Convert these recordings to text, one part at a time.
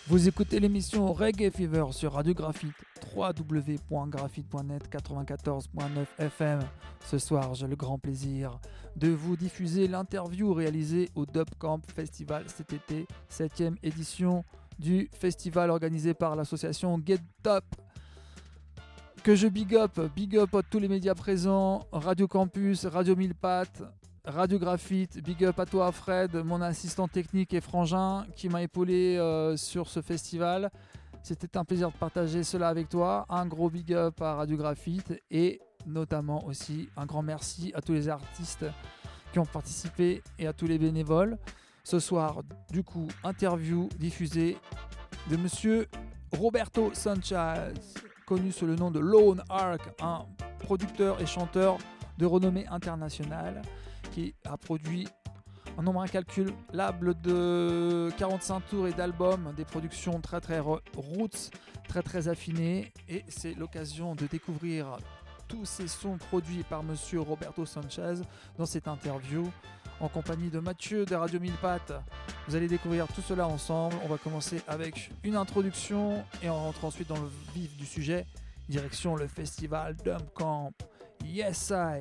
Vous écoutez l'émission Reggae Fever sur Radio Graphite, www.graphite.net 94.9 FM. Ce soir, j'ai le grand plaisir de vous diffuser l'interview réalisée au Dub Camp Festival cet été, 7e édition du festival organisé par l'association Get Up. Que je big up à tous les médias présents, Radio Campus, Radio Mille Pattes, Radio Graphite, big up à toi Fred, mon assistant technique et frangin qui m'a épaulé sur ce festival. C'était un plaisir de partager cela avec toi. Un gros big up à Radio Graphite et notamment aussi un grand merci à tous les artistes qui ont participé et à tous les bénévoles. Ce soir, du coup, interview diffusée de monsieur Roberto Sanchez, connu sous le nom de Lone Ark, un producteur et chanteur de renommée internationale qui a produit un nombre incalculable de 45 tours et d'albums, des productions très roots, très affinées, et c'est l'occasion de découvrir tous ces sons produits par monsieur Roberto Sanchez dans cette interview en compagnie de Mathieu de Radio Mille Pattes. Vous allez découvrir tout cela ensemble. On va commencer avec une introduction et on rentre ensuite dans le vif du sujet, direction le festival Dub Camp. Yes I.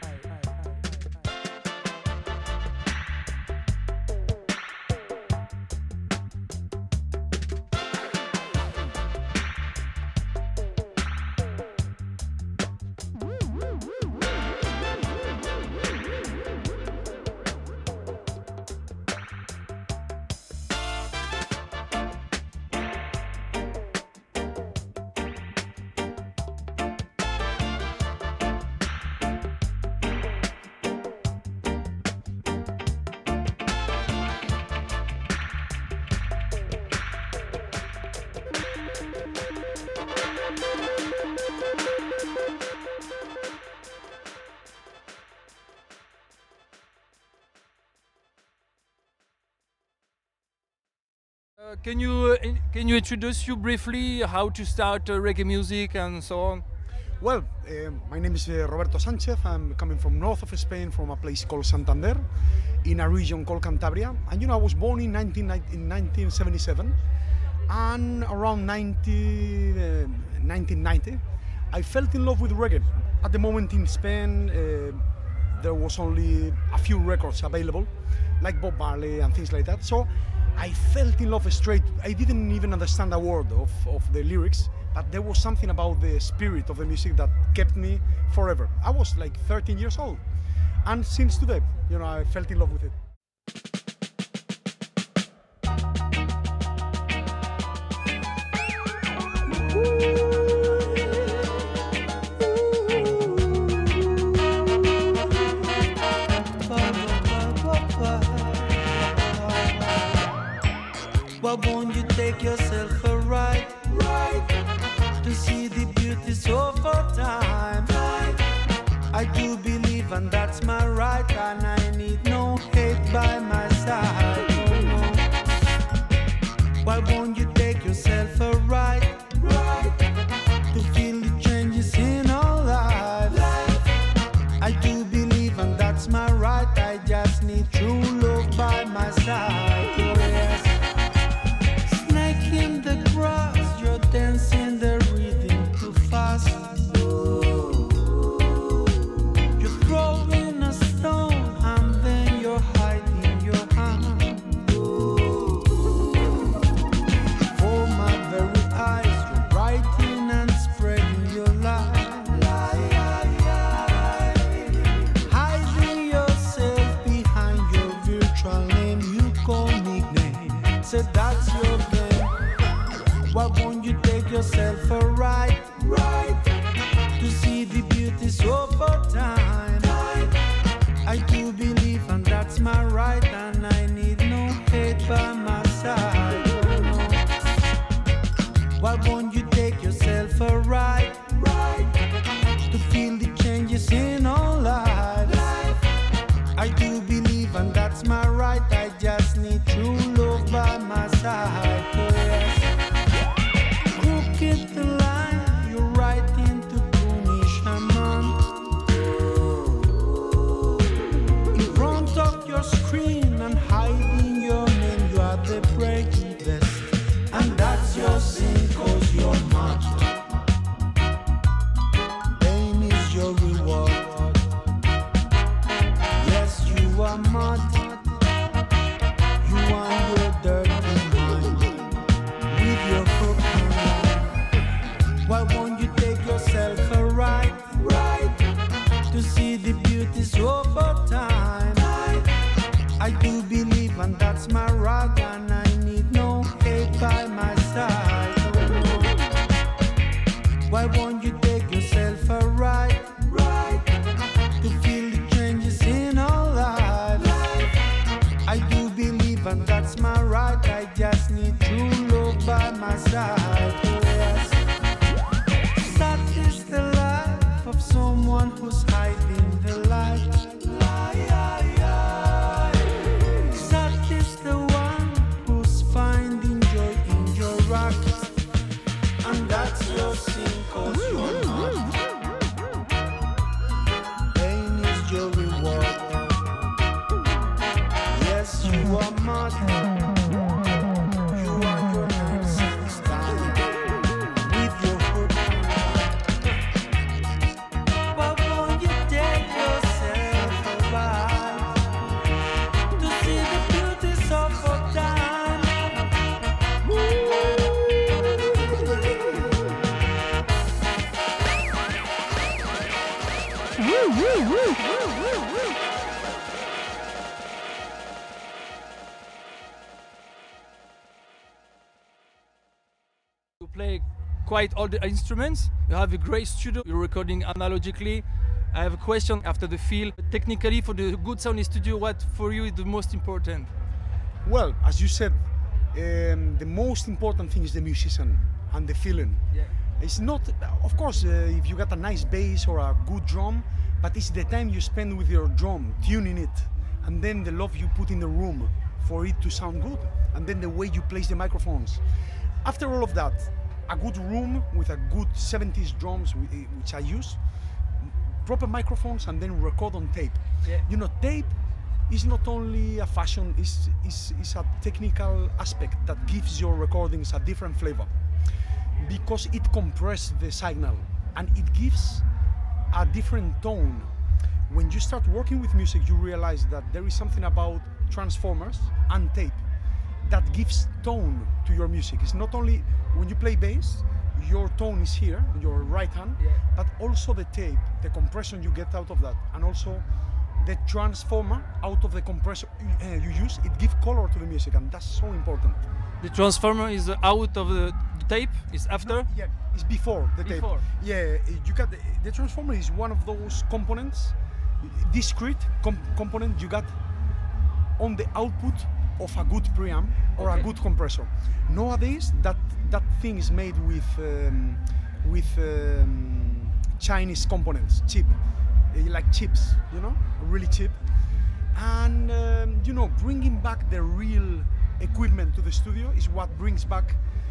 Can you introduce you briefly how to start reggae music and so on? Well, my name is Roberto Sanchez. I'm coming from north of Spain, from a place called Santander, in a region called Cantabria. And I was born in 1977, and around 1990, I fell in love with reggae. At the moment in Spain, there was only a few records available, like Bob Marley and things like that. So I fell in love straight. I didn't even understand a word of the lyrics, but there was something about the spirit of the music that kept me forever. I was like 13 years old, and since today, I fell in love with it. Why won't you take yourself a ride to see the beauties of our time? I do believe, and that's my right, and I need no hate by my side. Oh, no. Why won't you take yourself a ride to feel the changes in our lives? I do believe, and that's my right, I just need true love by my side. Oh, yes. In the grass, you're dancing the rhythm too fast. You're throwing a stone and then you're hiding your hand. For my very eyes, you're writing and spreading your light. Hiding yourself behind your virtual name, you call nickname. So that's your game. Why won't you take yourself a ride to see the beauties of our time? I do believe, and that's my right, and I need no hate by my side. Oh, no. Why won't you take yourself a ride to feel the changes in our lives? I do believe, and that's my right, I just need true love by my side. Oh, yes. Crooked the line, you're right into punishment. In front of your screen and hiding your name, you are true love by my side. Yes. That is the life of someone who's hiding the light. That is the one who's finding joy in your rock. And that's your sin, 'cause you're not. Pain is your reward. Yes, you are mad. You are your nonsense down with your hook. But won't you take yourself a ride to see the beauties of our time? You play quite all the instruments. You have a great studio. You're recording analogically. I have a question after the feel. Technically, for the good sound in studio, what for you is the most important? Well, as you said, the most important thing is the musician and the feeling. Yeah. It's not, of course, if you got a nice bass or a good drum, but it's the time you spend with your drum, tuning it, and then the love you put in the room for it to sound good, and then the way you place the microphones. After all of that, a good room with a good 70s drums, which I use, proper microphones, and then record on tape. Yeah. You know, tape is not only a fashion, it's a technical aspect that gives your recordings a different flavor, because it compresses the signal and it gives a different tone. When you start working with music, you realize that there is something about transformers and tape that gives tone to your music. It's not only when you play bass, your tone is here, your right hand, Yeah. but also the tape, the compression you get out of that, and also the transformer out of the compressor you use, it gives color to the music, and that's so important. The transformer is out of the tape, is after? Yeah, it's before the tape. Before. Yeah, you got the transformer is one of those components, discrete component you got on the output of a good preamp or Okay. a good compressor. Nowadays, that thing is made with Chinese components, cheap, like chips, you know, really cheap. And you know, bringing back the real equipment to the studio is what brings back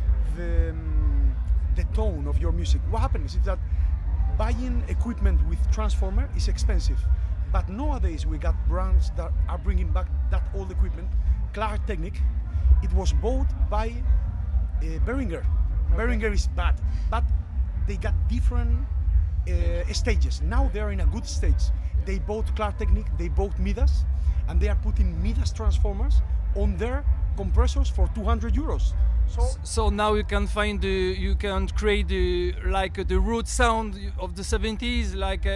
the tone of your music. What happens is that buying equipment with transformer is expensive, but nowadays we got brands that are bringing back that old equipment. Clark Technic, it was bought by Behringer. Behringer is bad, but they got different stages. Now they're in a good stage. They bought Clark Technic, they bought Midas, and they are putting Midas transformers on their compressors for 200 euros. So now you can find you can create the root sound of the 70s. Like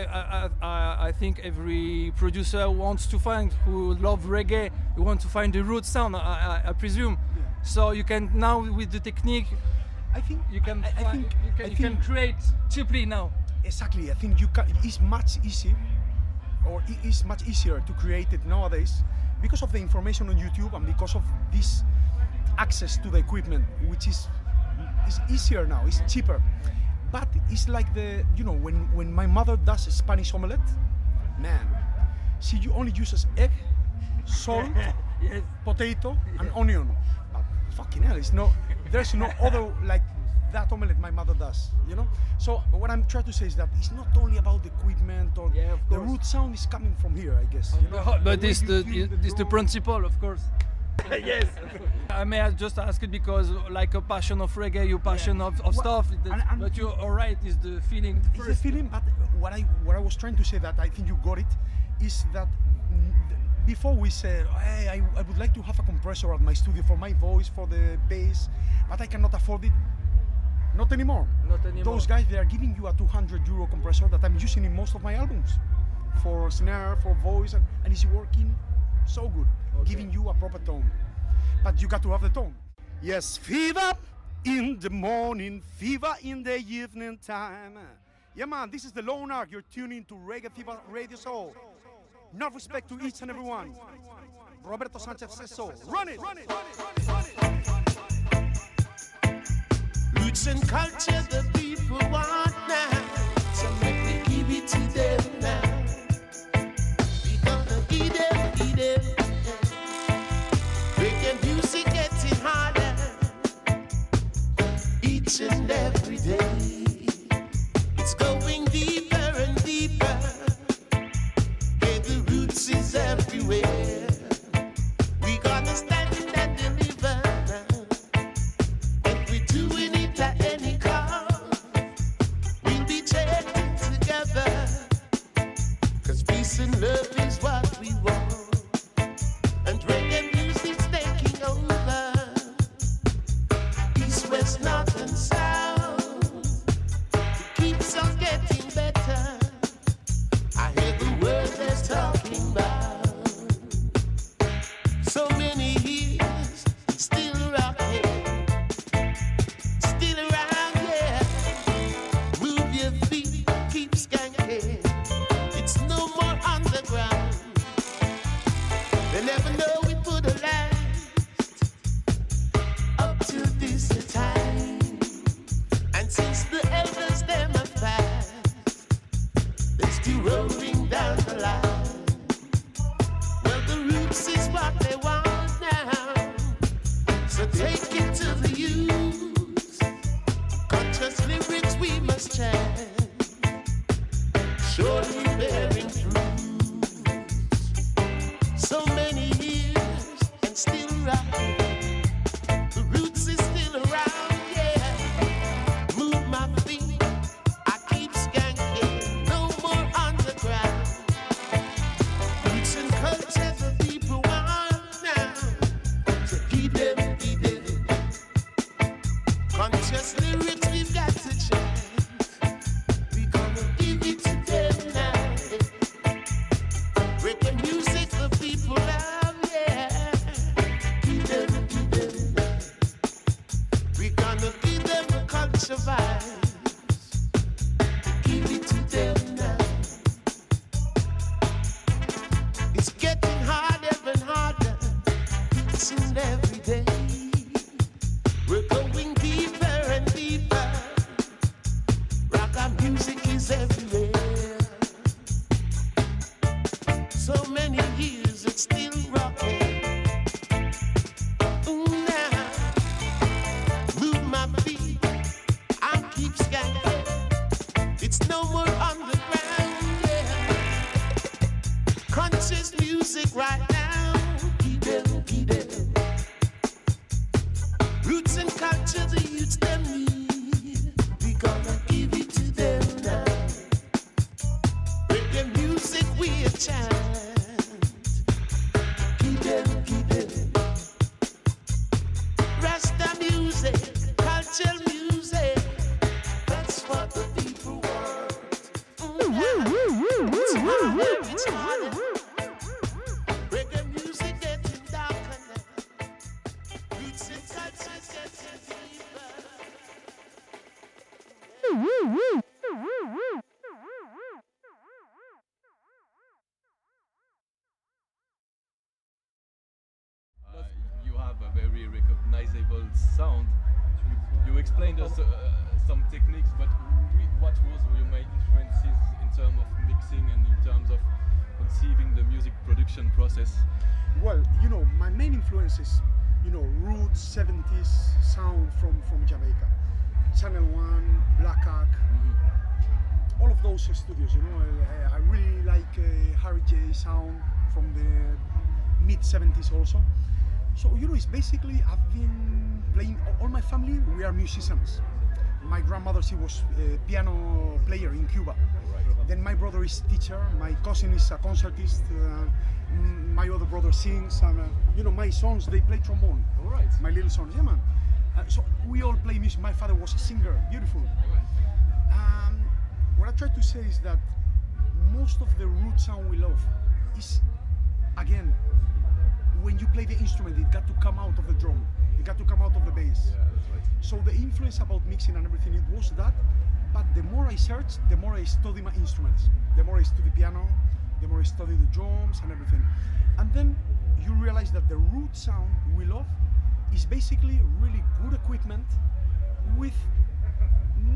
I think every producer wants to find, who love reggae, you want to find the root sound. I presume. Yeah. So you can now, with the technique, I think you can I you can create cheaply now. Exactly. I think it's much easier, or it is much easier to create it nowadays because of the information on YouTube and because of this access to the equipment, which is easier now. It's cheaper, but it's like when my mother does a Spanish omelette, man, she only uses egg, salt, Yes. potato, and onion. But fucking hell, there's no other like that omelette my mother does, you know? So what I'm trying to say is that it's not only about the equipment or Yeah, of the course. root sound is coming from here, I guess. You know? But way it's you feel the drum. principle, of course. Yes. I may have just ask it because, like a passion of reggae, your passion of Well, stuff. and- But you're all right. Is the feeling It's the first? feeling, but what I was trying to say, that I think you got it, is that before we said, hey, I would like to have a compressor at my studio for my voice, for the bass, but I cannot afford it. Not anymore. Not anymore. Those guys, they are giving you a 200 euro compressor that I'm using in most of my albums, for snare, for voice, and it's working so good, giving you a proper tone. But you got to have the tone. Yes, fever in the morning, fever in the evening time. Yeah, man, this is the Lone Ark. You're tuning to Reggae Fever Radio Show. Enough respect to each and every one. Roberto Sanchez says so. Run it! Run it! Run it! Run it! Run it! Roots and culture the people want now. So make we give it to them now. We gonna give them, give them. Reggae music getting harder each and every day. It's going deeper and deeper. Yeah, the roots is everywhere. We gonna stand it and deliver now. And we're doing it at any cost. We'll be taken together. 'Cause peace and love is what we want. And reggae music's taking over. East, west, north and south. It keeps on getting better. I hear the words they're talking about. So many years, still rocking, still around, yeah. Move your feet, keep skanking. It's no more underground. They never know we put a last up to this time. And since the elders them are fast, they're still rolling down the line. Well, the roots is what they want now. So take it to the youth. Conscious lyrics we must chant. Surely bearing fruit. So many years and still rocking. The roots is still around, yeah. Move my feet, I keep skanking. No more underground. Roots and culture the people want now. So give them, give them. Conscious lyrics we've got to chant. We gonna give it to them now. Reggae music the people love, yeah. Give them, give them. We gonna give them the culture vibes. Give it to them now. It's getting harder and harder. It's in every day. We're going deeper and deeper. Rock and music is everywhere. So many years it's still rocking. Ooh, now. Move my feet, I keep skanking. It's no more underground, yeah. Conscious music right now. Keep them, keep them. Roots and culture the youths them need. We gonna give it to them now. Reggae music we a chant. Keep them, keep them. Rasta music, culture music. That's what the people want. It's harder, it's harder. Reggae music getting darker now. Roots and culture getting deeper. You have a very recognizable sound. You explained us some techniques, but what was your main influences in terms of mixing and in terms of conceiving the music production process? Well, my main influences, roots, 70s sound from Jamaica. Channel One, Black Ark, all of those studios, I really like Harry J sound from the mid-70s also. So, it's basically, I've been playing, all my family, we are musicians. My grandmother, she was a piano player in Cuba. Then my brother is teacher, my cousin is a concertist, my other brother sings, and my sons, they play trombone. All right. My little sons, yeah man. So we all play music. My father was a singer, beautiful. What I try to say is that most of the root sound we love is, again, when you play the instrument, it got to come out of the drum, it got to come out of the bass. Yeah, that's right. So the influence about mixing and everything, it was that, but the more I search, the more I study my instruments. The more I study piano, the more I study the drums and everything. And then you realize that the root sound we love is basically really good equipment with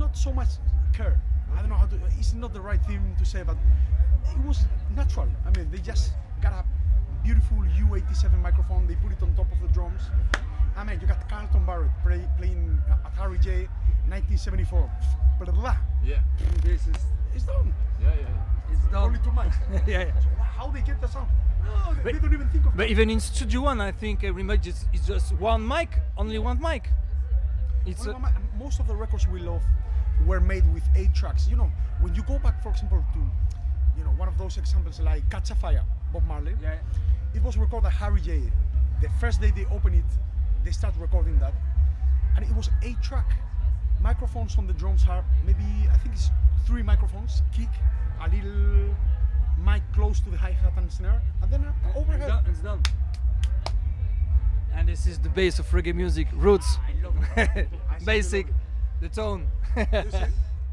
not so much care. I don't know how to. It's not the right thing to say, but it was natural. I mean, they just got a beautiful U87 microphone. They put it on top of the drums. I mean, you got Carlton Barrett playing at Harry J, 1974. Blah, blah, blah. Yeah. This is It's done. Yeah. it's done. Only 2 mics. yeah. So how they get the sound? No, they don't even think of But that. even in Studio One, I think every mic is just one mic, only one mic. It's Well, most of the records we love were made with 8 tracks. You know, when you go back, for example, to one of those examples like Catch a Fire, Bob Marley, Yeah. it was recorded at Harry J. The first day they opened it, they started recording that, and it was 8-track. Microphones on the drums are maybe, I think it's 3 microphones, kick, a little mic close to the hi-hat and snare, and then an overhead. It's done. and this is the base of reggae music, roots, I love it. basic, the tone. You see?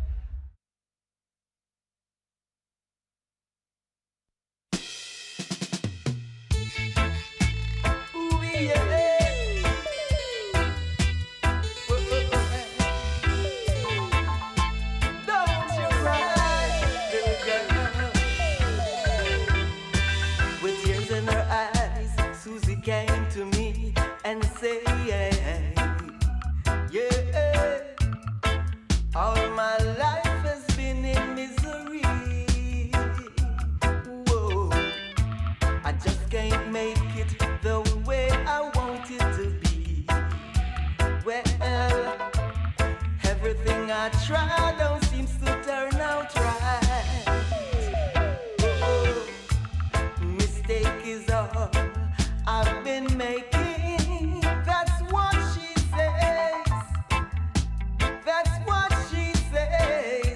Ooh, yeah. Don't you cry, little girl. With tears in her eyes, Susie came to me and said, yeah, all my life has been in misery. Whoa, I just can't make it the way I want it to be. Well, everything I try don't seem to turn out right. Oh, mistake is all I've been making. That's what she says. That's what she says.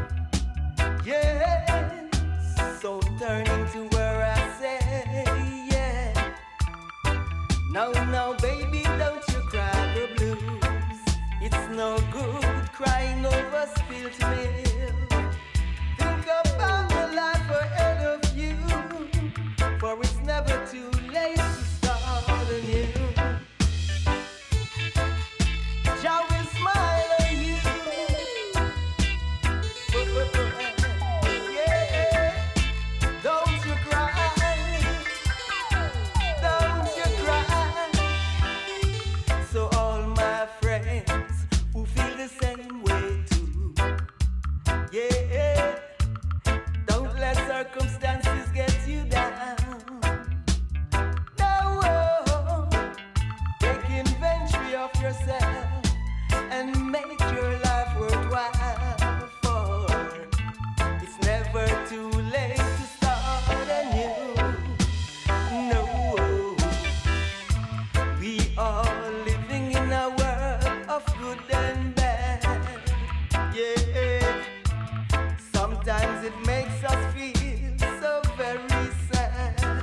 Yeah. So turning to her, I say, yeah. No, baby, don't you cry the blues. It's no good crying over spilt milk. Think about the life ahead of you, for it's never too late to start anew. Jah will smile on you. Yeah. Don't you cry. Don't you cry. So all my friends who feel the same way too, yeah, don't let circumstances get you down. No, take inventory of yourself and make your life worthwhile. For it's never too late to start anew. No, we are living in a world of good and bad. Yeah, sometimes it makes us feel so very sad.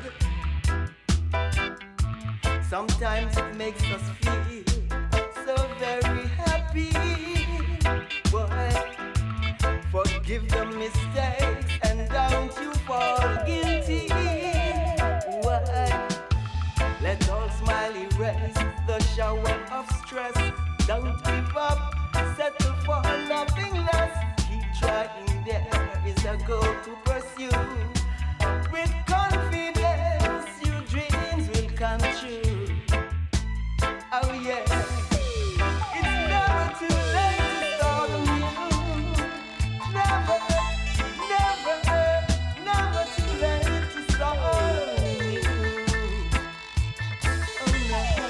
Sometimes it makes us feel so very happy. Boy, forgive the mistakes and don't you fall guilty. Why? Let all smile erase the shower of stress. Don't give up, settle for nothing less. Keep trying, there is a goal to pursue. With confidence, your dreams will come true. Oh yeah, it's never too late to start anew. Never, never too late to start anew. Oh no.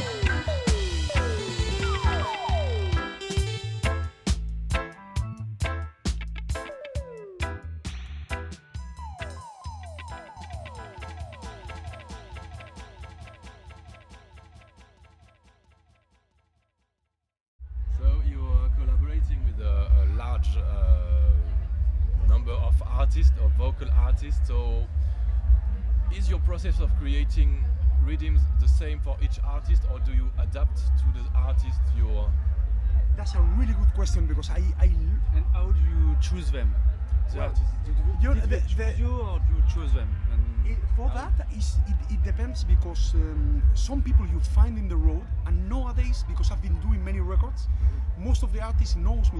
So you are collaborating with a large number of artists or vocal artists. So is your process of creating rhythms the same for each artist, or do you adapt to the artist you're? That's a really good question because I And how do you choose them? The Well, artists? you know, Did they choose you or do you choose them? And for that it depends because some people you find in the road, and nowadays because I've been doing many records, most of the artists knows me.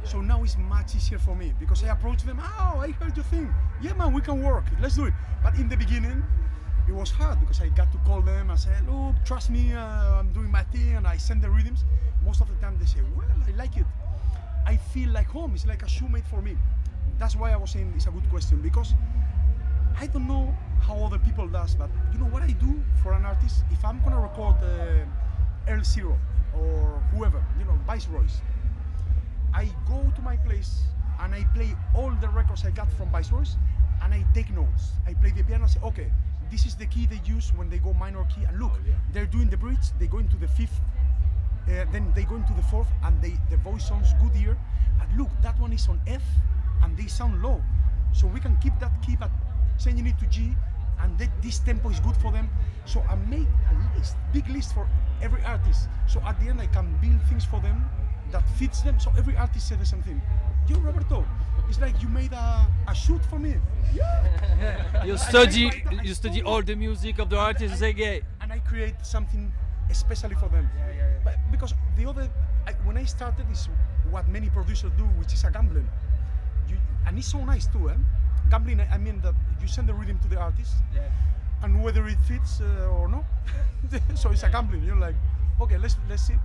So now it's much easier for me because I approach them. Oh, I heard your thing. Yeah, man, we can work. Let's do it. But in the beginning, it was hard because I got to call them and say, look, trust me, I'm doing my thing, and I send the rhythms. Most of the time they say, well, I like it. I feel like home. It's like a shoe made for me. That's why I was saying it's a good question, because I don't know how other people does, but you know what I do for an artist? If I'm gonna record Earl Zero or whoever, you know, Viceroys, I go to my place and I play all the records I got from Viceroys, and I take notes. I play the piano and say, okay, this is the key they use when they go minor key, and look, they're doing the bridge, they go into the fifth, then they go into the fourth, and the voice sounds good here. And look, that one is on F, and they sound low. So we can keep that key, but changing it to G, and this tempo is good for them. So I make a list, big list for every artist. So at the end, I can build things for them that fits them. So every artist says the same thing. Yo, Roberto, it's like you made a shoot for me. Yeah. You study all the music of the artists. And I create something especially for them. But because when I started, is what many producers do, which is a gambling. And it's so nice too, eh? Gambling, I mean that you send the rhythm to the artist, and whether it fits or not. So it's a gambling. You're like, okay, let's see.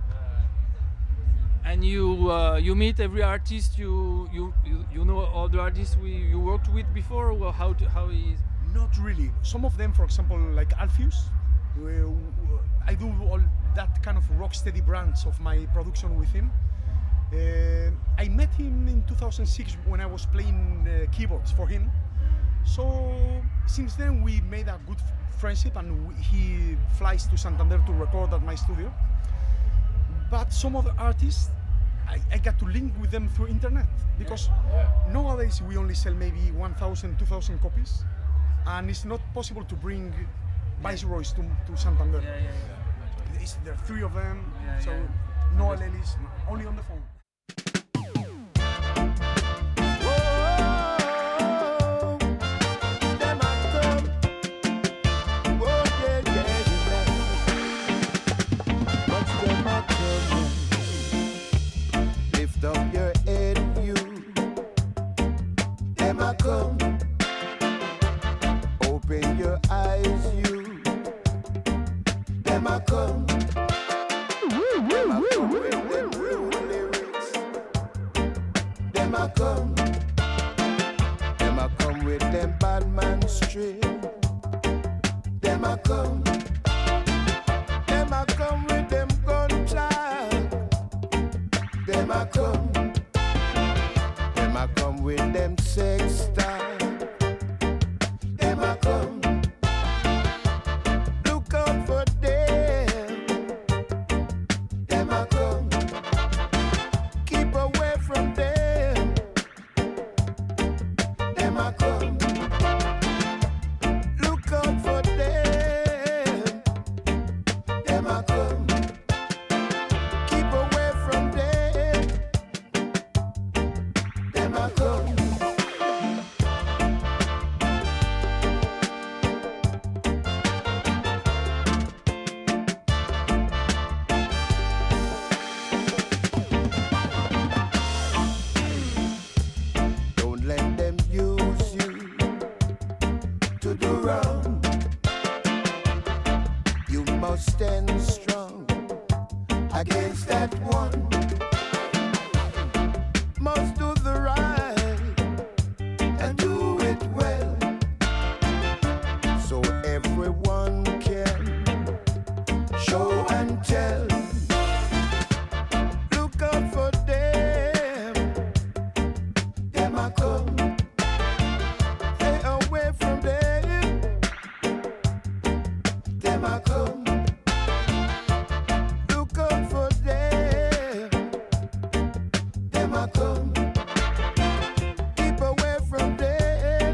And you meet every artist. You know all the artists you worked with before. Or how is? Not really. Some of them, for example, like Alpheus, I do all that kind of rocksteady branch of my production with him. I met him in 2006 when I was playing keyboards for him. So since then we made a good friendship, and he flies to Santander to record at my studio. But some other artists, I got to link with them through internet, because nowadays we only sell maybe 1,000, 2,000 copies, and it's not possible to bring Viceroys to Santander. There are 3 of them, so no alleles, only on the phone. Lift up your head, you. Them a come. Open your eyes, you. Them a come. Them a come with them real lyrics. Them a come. Them a come with them bad man straight. Them a come. Them a come with them gun child. Them a come. Them a come with them sex style. Them a come. Look out for them. Them a come. Keep away from them. Them a come. Look out for them. Them a come. Keep away from them. Them a come. Don't let them use you to do wrong. You must stand strong against that one. Must do the right and do it well, so everyone can show and tell. Look out for them. Them a come. Stay away from them. Them a come. Look out for them. Them a come. Keep away from them.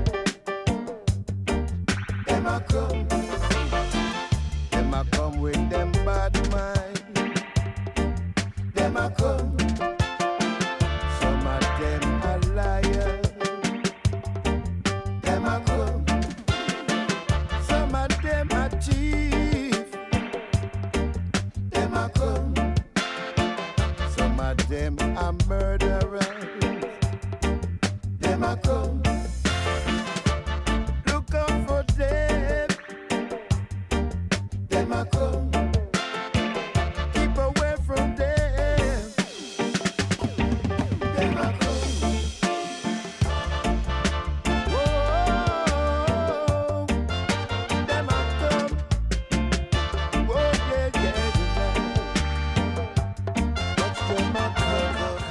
Them a come. Them a come with them bad mind. Them a come. Some of them are liars. Them a come. Some of them are thief. Them a come. Some of them are murderers. a come. Look out for them a come. Keep away from them. Them a come. Whoa, them a come. Whoa, yeah, yeah, yeah. Watch them a come.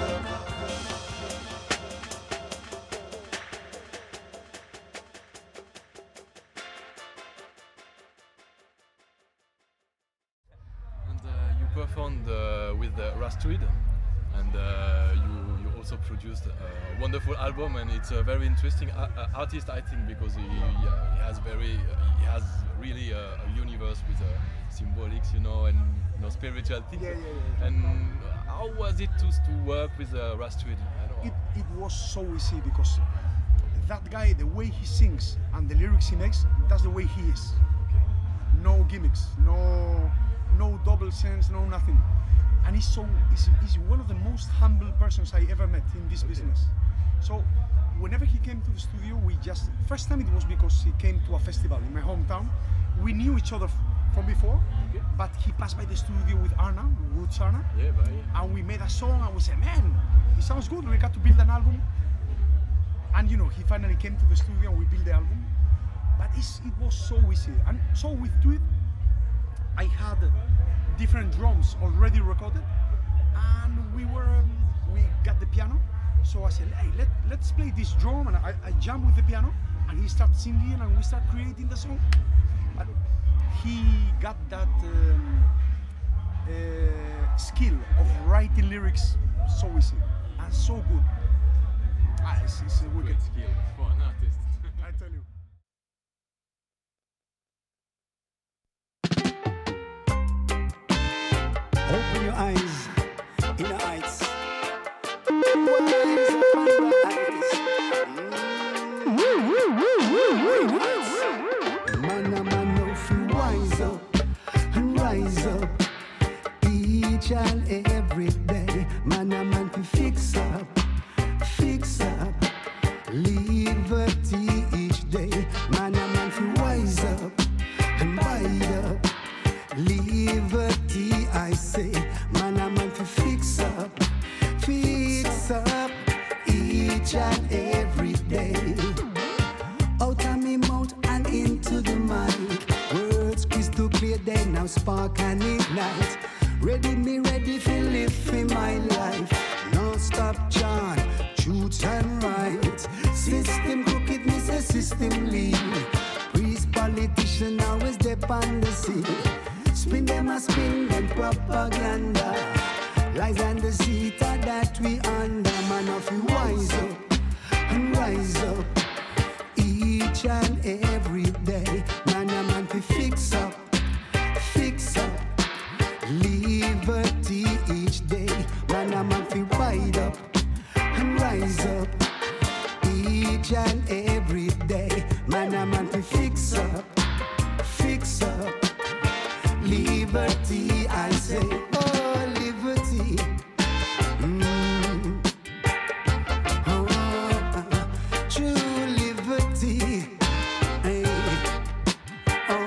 And you performed with Rastrid, and you also produced a wonderful album, and it's a very interesting artist, I think, because he has really a universe with symbolics, and spiritual things. Yeah. And how was it to work with Rastrid? I don't know. It was so easy because that guy, the way he sings and the lyrics he makes, that's the way he is. No gimmicks, no double sense, no nothing. And he's one of the most humble persons I ever met in this business. So whenever he came to the studio, first time it was because he came to a festival in my hometown. We knew each other from before, but he passed by the studio with Arna, Roots Arna, and we made a song and we said, man, it sounds good, we got to build an album. And he finally came to the studio and we built the album. But it was so easy. And so with Tweet, I had different drums already recorded, and we got the piano. So I said, hey, let's play this drum, and I jam with the piano, and he started singing, and we start creating the song. But he got that skill of writing lyrics so easy and so good. It's a wicked Great skill for an artist. I tell you. Open your eyes in the heights. Wise upon the heights. Man, no feel wise up and rise up each and every day. Man, to fix up, liberty each day. Man, to wise up and bide up. Liberty, I say, man, to fix up each and every day. Out of me mouth and into the mic, words crystal clear, they now spark and ignite. Ready for live in my life. No stop chant, truth and right. System crooked, me say system lead. Priest politician always dep on the scene. Spin them propaganda. Lies and deceit that we under. Man, if we wise up and rise up each and every day. Man, to fix up liberty each day. Man, to ride up and rise up each and every day. Man, to fix up liberty, I say, oh, liberty. Oh, true liberty. Hey. Oh,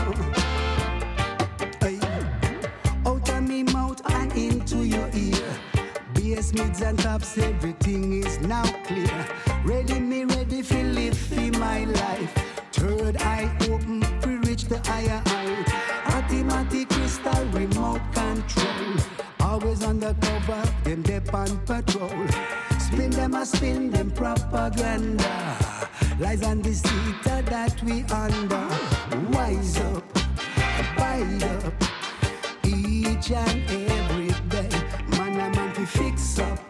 hey. Out of me mouth and into your ear. Bass, mids and tops, everything is now clear. Ready for live in my life. Third eye open, we reach the higher height. Automatic crystal remote control. Always undercover, them dep on patrol. Spin them propaganda. Lies and deceit that we under. Wise up, bide up each and every day. Man, to fix up.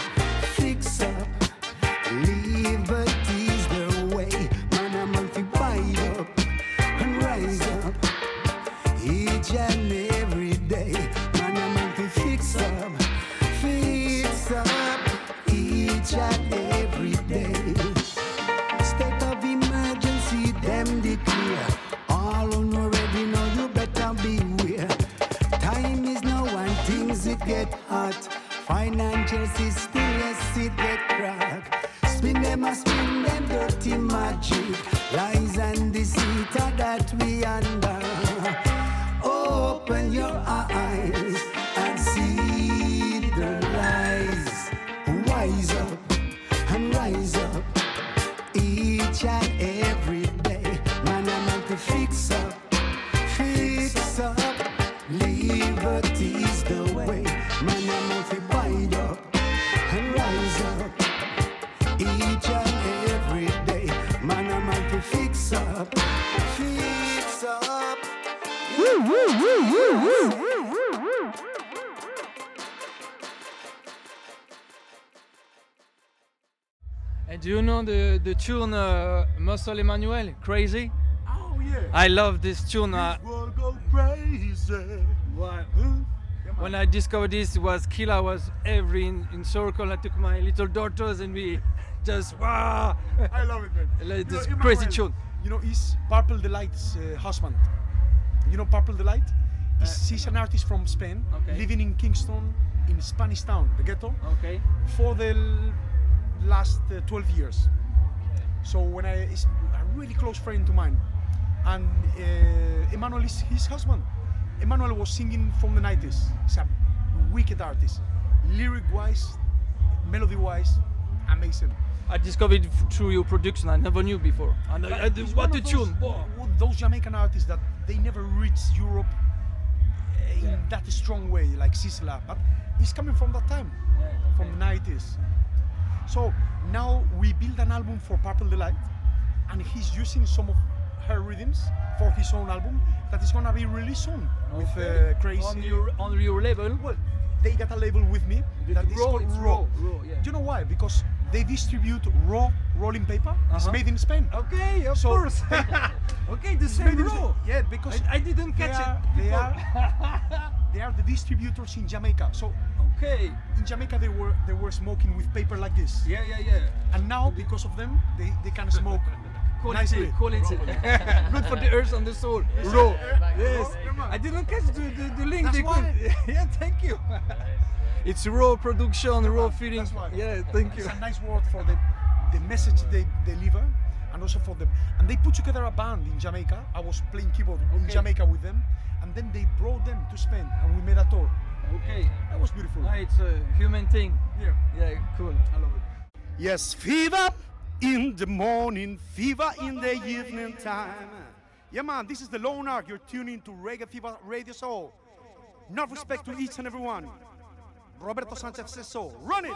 Liberty's the way. Man, to bide up and rise up each and every day. Man, to fix up each and every day. State of emergency, them declare. All on already know you better beware. Time is now and Financial system, yes, it get crack. Spin them a spin them dirty magic. Lies and deceit that we under. Open your eyes and see the lies. Wise up and rise up each and every day. Man, I'm out to fix up. Liberty's the way. Man, I'm out to bite up and rise up each and every day. Man, I'm out to fix up. And do you know the tune Muscle Emmanuel, Crazy? Oh yeah. I love this tune. We'll go crazy. When I discovered this, it was Killa. I was in circle. I took my little daughters and we just wow. I love it, man. Like this Emmanuel, crazy tune. You know, he's Purple Delight's husband. You know Purple Delight? He's an artist from Spain, living in Kingston, in Spanish Town, the ghetto, for the last 12 years. So he's a really close friend to mine. And Emmanuel is his husband. Emmanuel was singing from the 90s. He's a wicked artist. Lyric-wise, melody-wise, amazing. I discovered it through your production. I never knew before. And what a tune! Those Jamaican artists that they never reached Europe in that strong way, like Sisla. But he's coming from that time, from the 90s. So now we build an album for Purple Delight, and he's using some of her rhythms for his own album that is gonna be released soon with Crazy. On your label? Well, they got a label with me that is called Raw. Raw, yeah. Do you know why? Because they distribute raw rolling paper. It's made in Spain. Okay, of course. Okay, the same Raw. Yeah, because I didn't catch it. They are the distributors in Jamaica. So in Jamaica they were smoking with paper like this. Yeah. And now because of them they can smoke nicely. Quality. Good for the earth and the soul. Raw. Yes. I didn't catch the link. That's why. Yeah, thank you. It's raw production, raw feeling. That's why. Yeah, thank you. It's a nice word for the message they deliver, and also for them. And they put together a band in Jamaica. I was playing keyboard in Jamaica with them, and then they brought them to Spain, and we made a tour. Okay. That was beautiful. It's a human thing. Yeah, cool. I love it. Yes, fever in the morning, fever in the evening time. Yeah, man, this is the Lone Ark. You're tuning to Reggae Fever Radio Show. Enough respect to each and every one. Roberto Sanchez says so. Run it!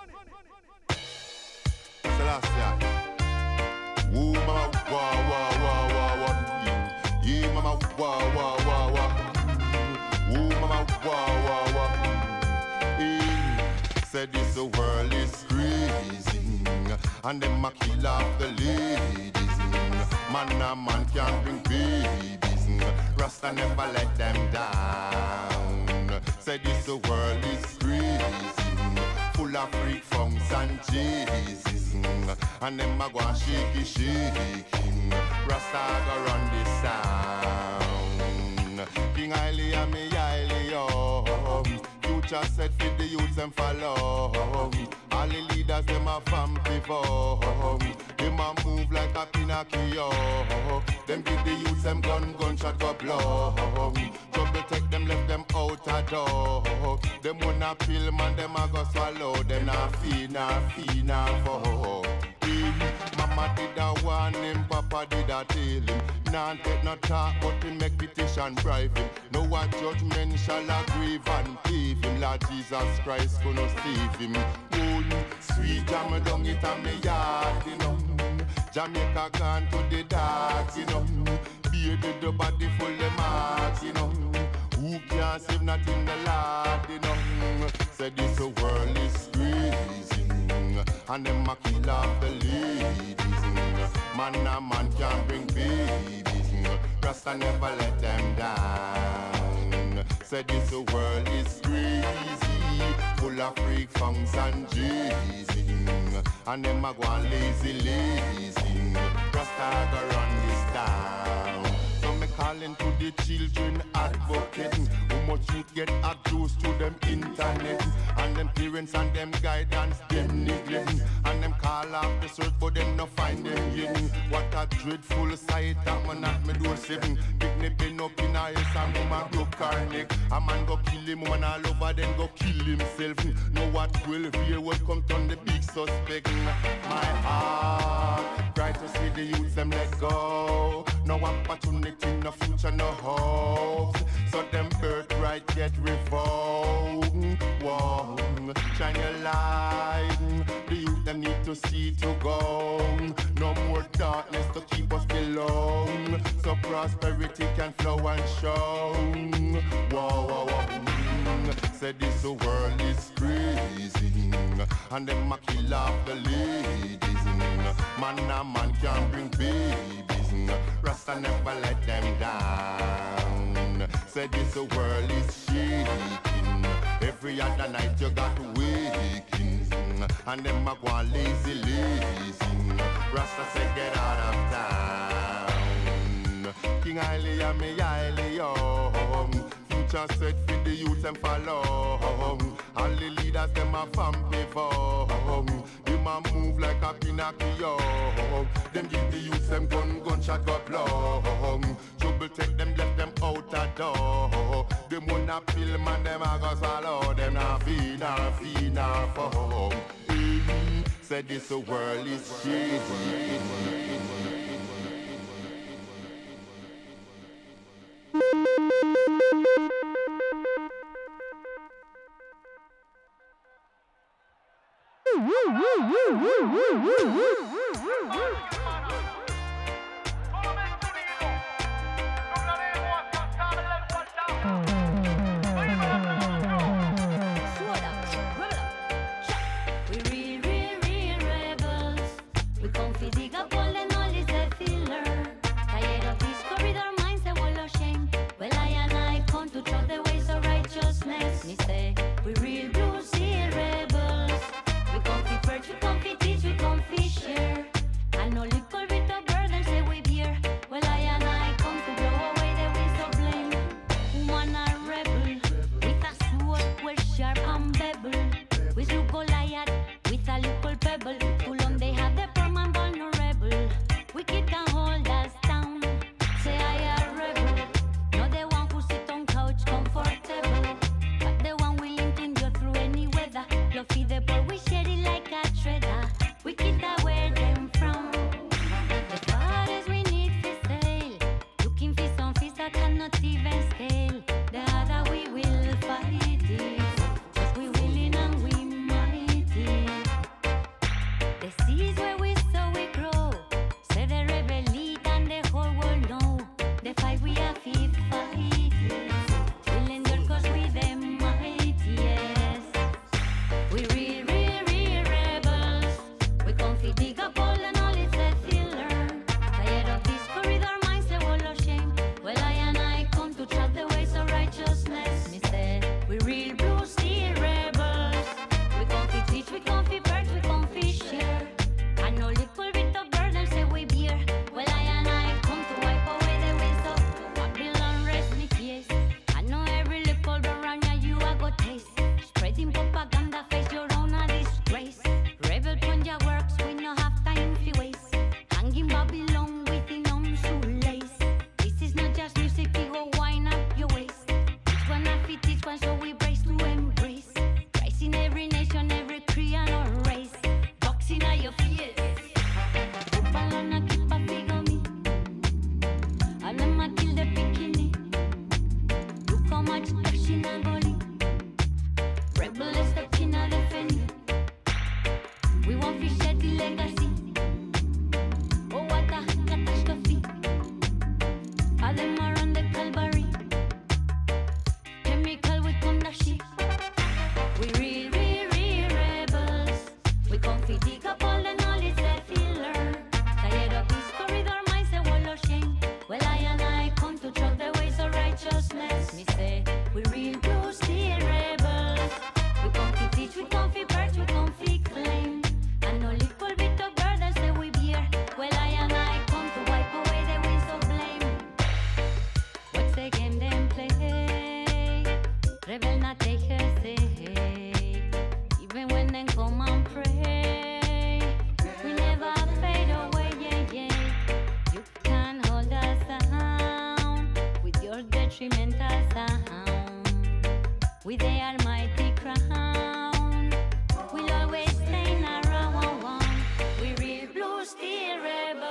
Selassie. Woo, mama, wah, wah, wah, wah, wah. Yeah, mama, wah, wah, wah, wah. Woo, mama, wah, wah, wah. Said this the world is crazy, and them a kill off the ladies. Man a man can't bring babies. Rasta never let them down. Said this the world is crazy, full of freak funks and Jesus. And them a go and shaking. Rasta go run this sound. King Haile and me Haile, yo. Future set for the youths them follow. All the leaders them a from before. Them a move like a Pinocchio. Them give the youths them gunshot go blow. Trouble take them, left them out a door. Them wanna pill man, them a go swallow. Them nah feed, nah for. Mama did a warn him, Papa did a tell him. Nah take no talk, but him make petition bribe him. No one judgment shall aggrieve and thief him. Lord Jesus Christ gonna save him. Sweet jam down it on me yard, you know. Jamaica gone to the dark, you know. Bearded the body full of marks, you know. Who can save not in the Lord, you know. Said this world is crazy, and them a kill off the ladies. Man a man can't bring babies. Rasta never let them down. Said this world is crazy, full of freak funks and Jesus. And them a go lazy. Rasta go run this town. So make calling to the children advocating. How much youth get abused to them internet, and them parents and them guidance them neglecting, and them call off the search but them no find them hidden. What a dreadful sight that man at me door 7. Pick me pen up in a house and woman broke her neck. A man go kill him, woman all over then go kill himself. Know what 12 year will come turn the big suspect. My heart cry to see the youth them let go. No opportunity, no future, no hope. So them birthright get revoked. Whoa, shine your light. The youth them need to see to go. No more darkness to keep us below. So prosperity can flow and show. Whoa, whoa, whoa. Said this world is crazy, and them a kill off the ladies. Man and man can bring babies. Rasta never let them down. Said this world is shaking. Every other night you got wakings, and them a go lazy. Rasta said get out of town. King Haile and me Haile yo. Future set for the youth and follow. All the leaders them a from before. Them a move like a Pinocchio. Them give the youth them gunshot go blow. Trouble take them, left them out a door. Them wanna pill man, them a go swallow. Them not feed, not for. Said this world is shady. We willing and we might. and come and pray. We never fade away, yeah, yeah. You can hold us down with your detrimental sound. With the almighty crown, we'll always stay around one. We real blue steel rebel.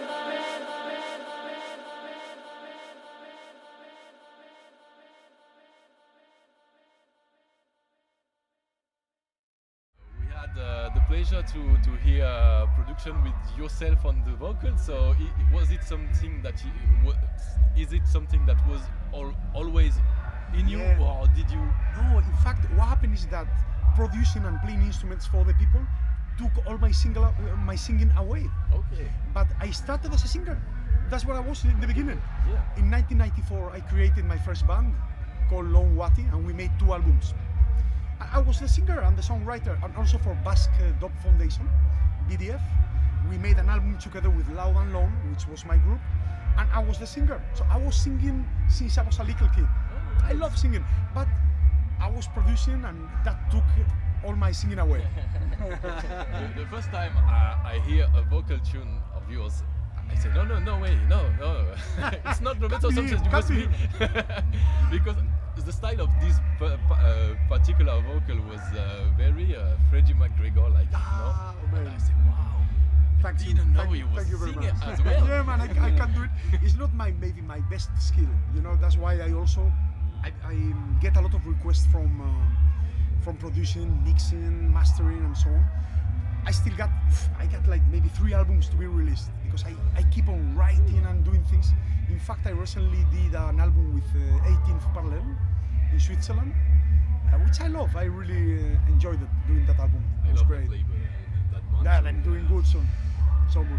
We had the pleasure to hear production with yourself on the vocals. So was it something that is it something that was always in you, Yeah. or did you? No, in fact, what happened is that producing and playing instruments for the people took all my singing away. Okay. But I started as a singer. That's what I was in the beginning. Yeah. In 1994, I created my first band called Lone Wati, and we made 2 albums. I was the singer and the songwriter, and also for Basque Dub Foundation, BDF. We made an album together with Loud and Lone, which was my group, and I was the singer. So I was singing since I was a little kid. I love singing, but I was producing, and that took all my singing away. The first time I hear a vocal tune of yours, I say, no way, no. It's not Roberto Sanchez, it must be. Because the style of this particular vocal was very Freddie McGregor-like, And I said, wow. Thank you. Didn't know Thank he you. was Thank you very singing much. as well. Yeah, man, I can do it. It's not maybe my best skill. That's why I also I get a lot of requests from producing, mixing, mastering, and so on. I got like maybe 3 albums to be released because I keep on writing and doing things. In fact, I recently did an album with 18th Parallel in Switzerland, which I love. I really enjoyed doing that album. It was great. That one. Yeah, I'm doing good, so good.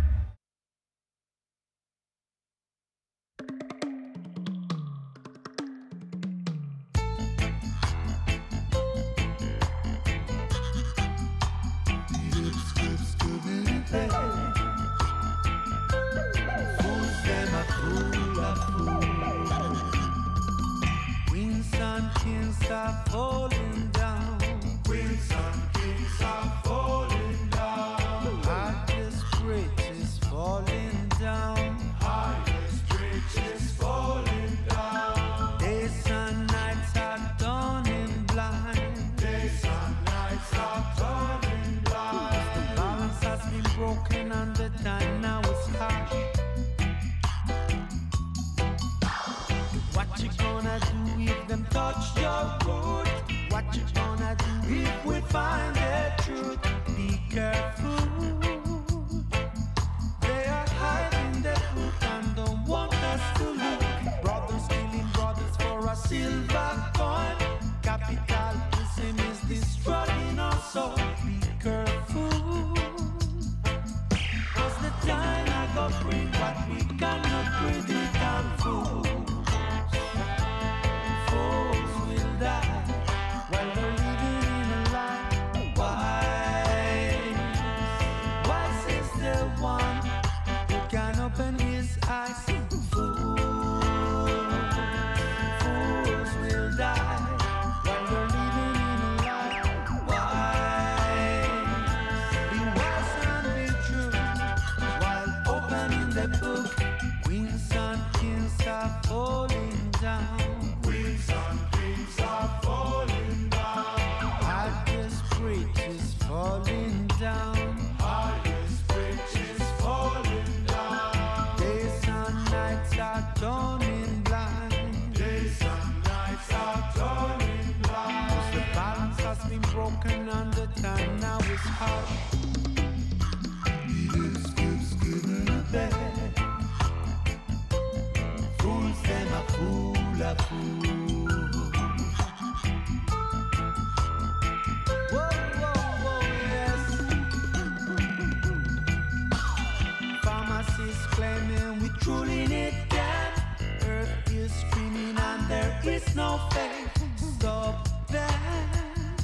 Queens and kings are falling down. Queens and kings are falling down. Highest bridges falling down. Highest bridges falling down. Days and nights are turning blind. Days and nights are turning blind. The balance has been broken and the time now is harsh. What you gonna do if them touch your root? What you gonna do if we find the truth? Be careful. They are hiding the truth and don't want us to look. Brothers killing brothers for a silver coin. Capitalism is destroying our soul. Be careful. Cause the time I go bring what we cannot predict and fool. No faith, stop them.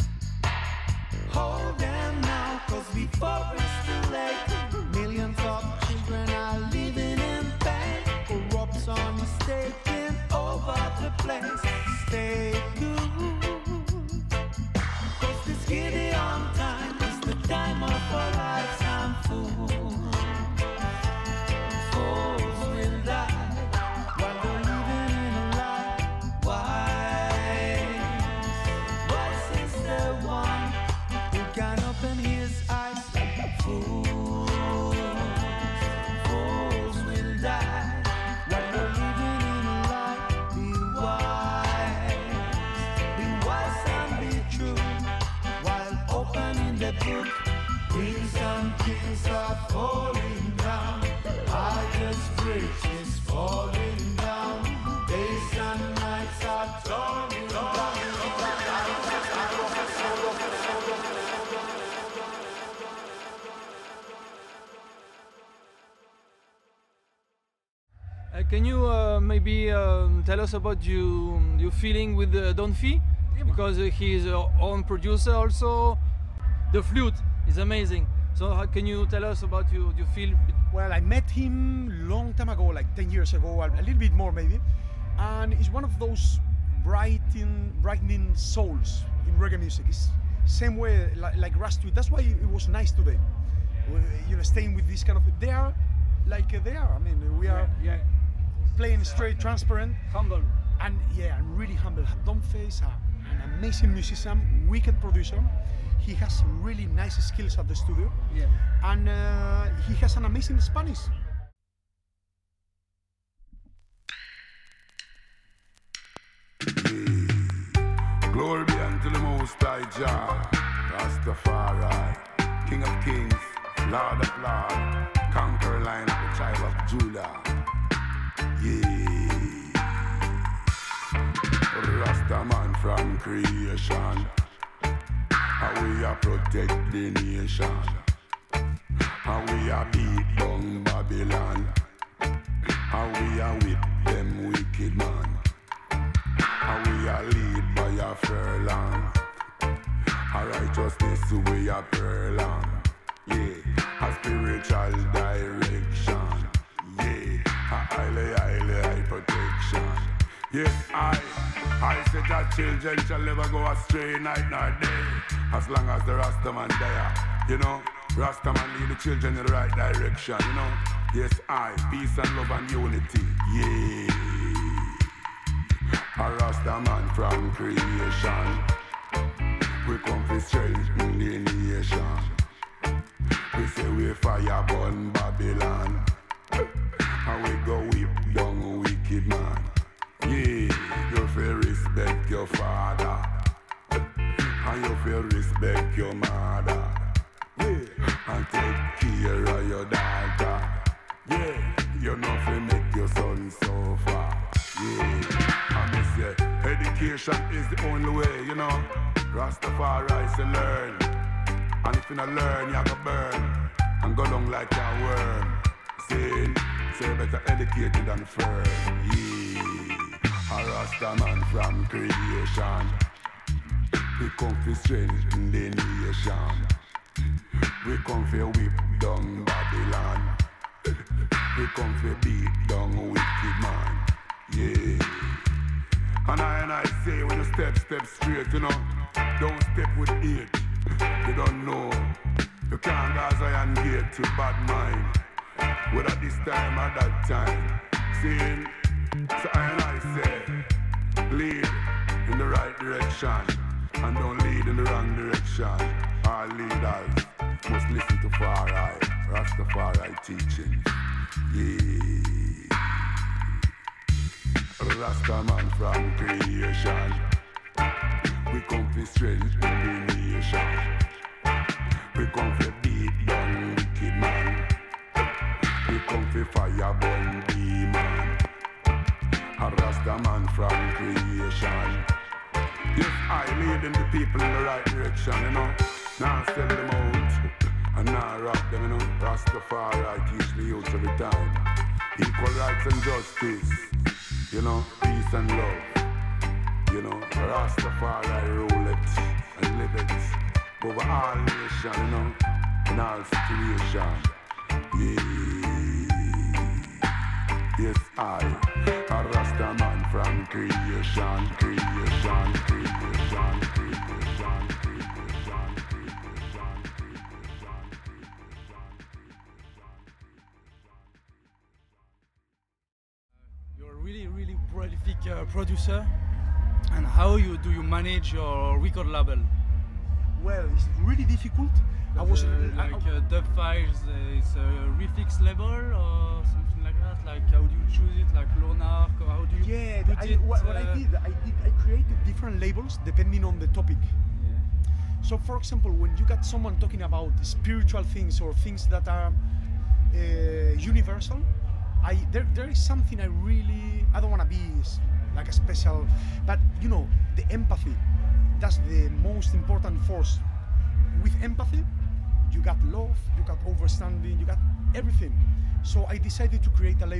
Hold them now, cause before it's too late. Millions of children are living in pain. Corruption is taking over the place. Stay good, cause this Gideon Can you maybe tell us about your feeling with Don Fee? Because he's our own producer also. The flute is amazing. So how can you tell us about your feel? Well, I met him long time ago, like 10 years ago, a little bit more maybe. And he's one of those brightening souls in reggae music. It's same way like Rastweed. That's why it was nice today. Staying with this kind of, they are like they are. I mean, we are playing straight, transparent, humble, and really humble. Don Fee is an amazing musician, wicked producer. He has really nice skills at the studio, and he has an amazing Spanish. Glory be unto the Most High Jah, Rastafari, King of Kings, Lord of Lords, Conqueror Lion of the tribe of Judah. Rasta man from creation, how we are protect the nation, how we are beat down Babylon, how we are with them wicked man, how we are lead by a furlong, a righteousness we are furlong, a spiritual direction, a highly protection. Yes, I said that children shall never go astray night nor day, as long as the Rastaman there. Rastaman lead the children in the right direction, Yes, peace and love and unity, A Rastaman from creation, we come to strengthen the nation. We say we fire burn Babylon, and we go whip down wicked man. You feel respect your father, and you feel respect your mother, and take care of your daughter. You know feel make your son suffer. And me say, education is the only way, Rastafari say learn, and if you not learn, you have to burn and go down like a worm. Say better educated than firm. A Rastaman from creation, we come to strengthen the nation. We come to whip down Babylon, we come to beat down wicked man. And I say when you step straight, don't step with hate. You don't know, you can't go Zion Gate to bad mind, whether this time or that time. Seeing, so I say, lead in the right direction, and don't lead in the wrong direction. Our leaders must listen to Rastafari teaching. Rastaman from creation, we come to strengthen the nation. We come to beat down wicked man, we come to fire burn demon. A Rastaman from creation. Yes, I leading the people in the right direction, Now send them out and now rock them, Rastafari teach the youth every time. Equal rights and justice, peace and love. Rastafari rule it and live it over all nations, in all situations. Yes, I, a Rastaman from creation. You're a really prolific producer. And how do you manage your record label? Well, it's really difficult. Dub Files is a refix label or something like that. Like how do you choose it? Like Lonark, or how do you put it? What I created different labels depending on the topic. So, for example, when you got someone talking about spiritual things or things that are universal, there is something I don't want to be like a special, but the empathy, that's the most important force. With empathy, you got love, you got understanding, you got everything. So I decided to create a label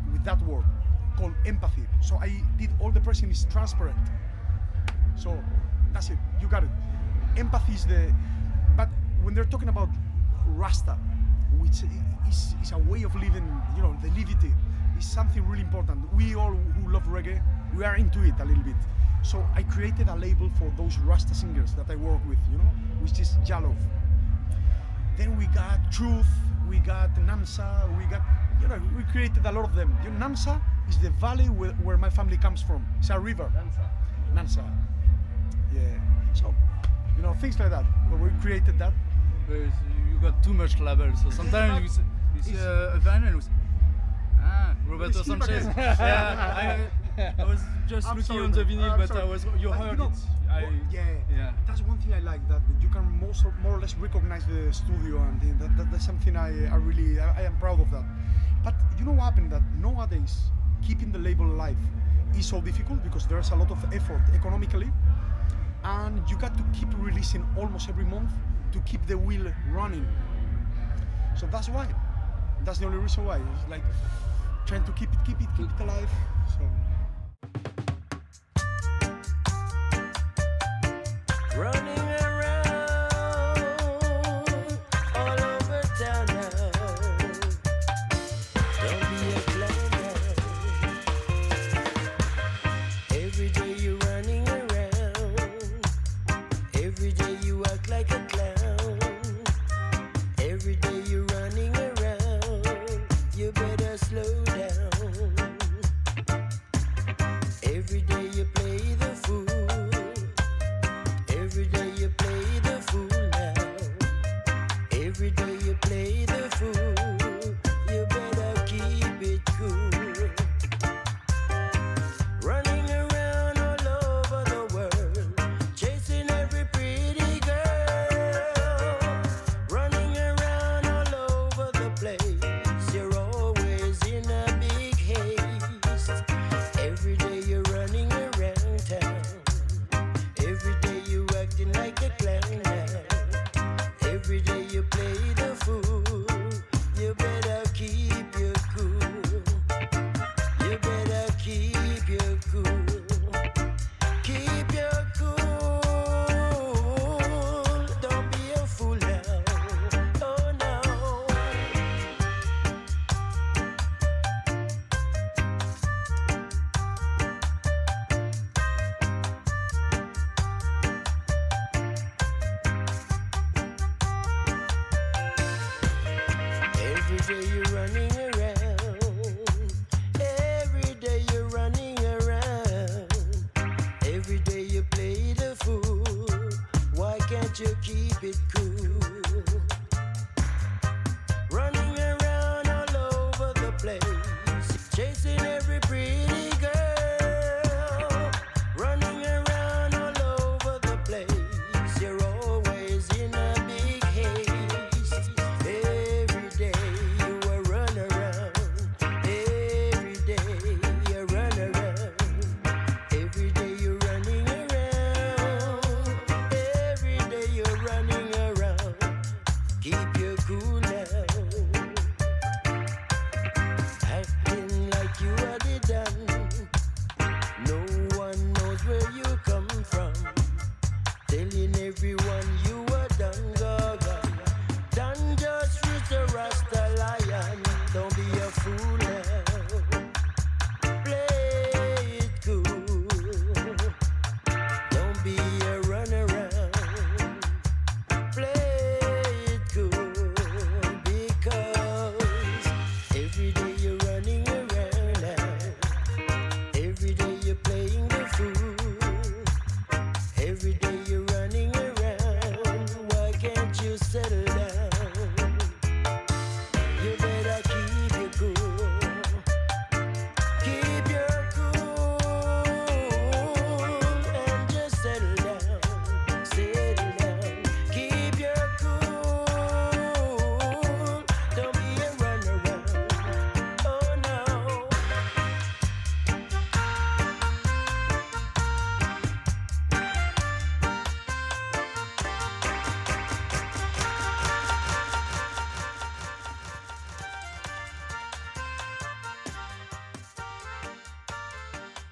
with that word called empathy. So I did all the pressing is transparent. So that's it. You got it. Empathy is the. But when they're talking about Rasta, which is a way of living, you know, the levity is something really important. We all who love reggae, we are into it a little bit. So I created a label for those Rasta singers that I work with, you know, which is Jalov. Then we got Truth, we got Namsa, we got, you know, we created a lot of them. You know, Namsa is the valley where my family comes from. It's a river. Namsa. Yeah. So, you know, things like that. Where we created that. You got too much labels, so sometimes you see a vinyl and we say, Roberto Sanchez. I was just looking on the vinyl, but you heard it. Yeah. That's one thing I like, that you can more or less recognize the studio, and that's something I am proud of that. But you know what happened, that nowadays keeping the label alive is so difficult because there's a lot of effort economically, and you got to keep releasing almost every month to keep the wheel running. So that's why. That's the only reason why. It's like trying to keep it alive. So. Running around all over town now. Don't be a clown now. Every day you're running around. Every day you act like a clown. Every day you're running around. You better slow down. Every day you play the fool. Every day you play the fool now. Every day you play the fool. You better keep it cool. Running around all over the world, chasing every pretty girl. Running around all over the place, you're always in a big haste. Every day you're running around town. Every day you acting like a clown now. Every day you play the fool. You better keep your cool. You better keep your cool. Keep your cool. Don't be a fool now. Oh no. Every day you're running around. Every day you're running around. Every day you play the fool. Why can't you keep it cool? Running around all over the place, chasing every pretty girl. Running around all over the place, you're always in a big haste. Every day you a run around. Every day you run around. Every day you're running around. Every day you're running around. Keep your cool now. Acting like you are the done. No one knows where you come from. Telling everyone you are done, gaga. Done just reach the Rasta lion. Don't be a fool now. Play it cool. Don't be a runaround. Play it cool. Because every day you're running around now. Every day you're playing the fool. Every day you're running around. Why can't you settle down? You better keep your cool. Keep your cool and just settle down. Settle down. Keep your cool. Don't be a runaround. Oh no.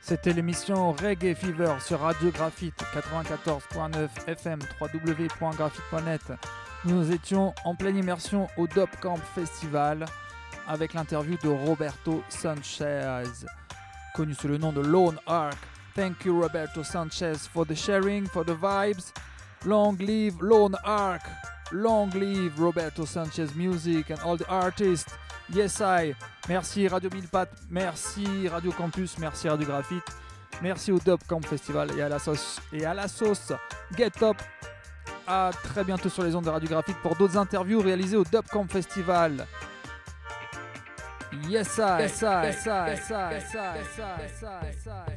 C'était l'émission Reggae Fever sur Radio Graphite 94.9 FM www.graphite.net. Nous étions en pleine immersion au Dub Camp Festival avec l'interview de Roberto Sanchez, connu sous le nom de Lone Ark. Thank you Roberto Sanchez for the sharing, for the vibes. Long live Lone Ark. Long live Roberto Sanchez music and all the artists. Yes I. Merci Radio Milpat, merci Radio Campus, merci Radio Graphite, merci au Dub Camp Festival et à la sauce Get Up. À très bientôt sur les ondes de Radio Graphite pour d'autres interviews réalisées au Dub Camp Festival. Yes I.